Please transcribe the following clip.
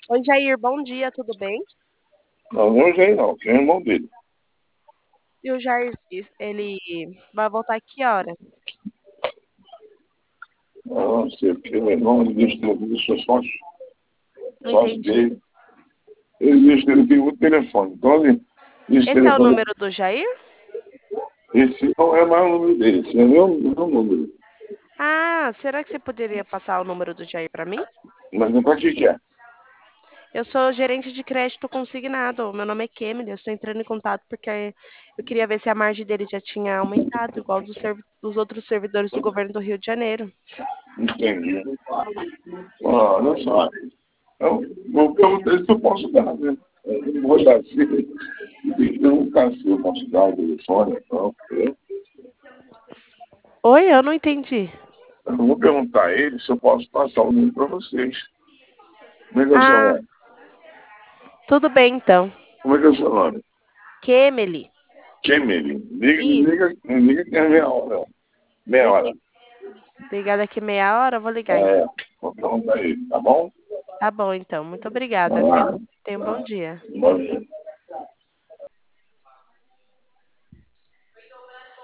Oi, Jair, bom dia, tudo bem? Não, não sei não, quem é irmão dele? E o Jair, ele vai voltar que hora? Não sei, porque meu irmão ele diz que eu sou Não sócio entendi. dele. Ele diz que ele tem muito telefone. Então ele diz que Esse é o telefone, número do Jair? esse não é mais o número dele, esse é meu número. Ah, será que você poderia passar o número do Jair para mim? Mas não pode que é. Eu sou gerente de crédito consignado. Meu nome é Kemily. Eu estou entrando em contato porque eu queria ver se a margem dele já tinha aumentado, igual dos outros servidores do governo do Rio de Janeiro. Entendi. Ah, olha só. Então, vou perguntar se eu posso dar, né? Eu não vou dar assim. Tem que perguntar se eu posso dar o telefone, então. Oi, eu não entendi. Eu não vou perguntar a ele se eu posso passar o número para vocês. Como é que é o seu Ah, nome? tudo bem então. Como é que é o seu nome? Kemily. Kemily. Liga, Isso. liga que é meia hora. Meia hora. Ligar daqui meia hora, eu vou ligar então. É, vou perguntar aí, tá bom? Tá bom, então. Muito Vai obrigada, viu? lá. Tenha um bom dia. Bom dia.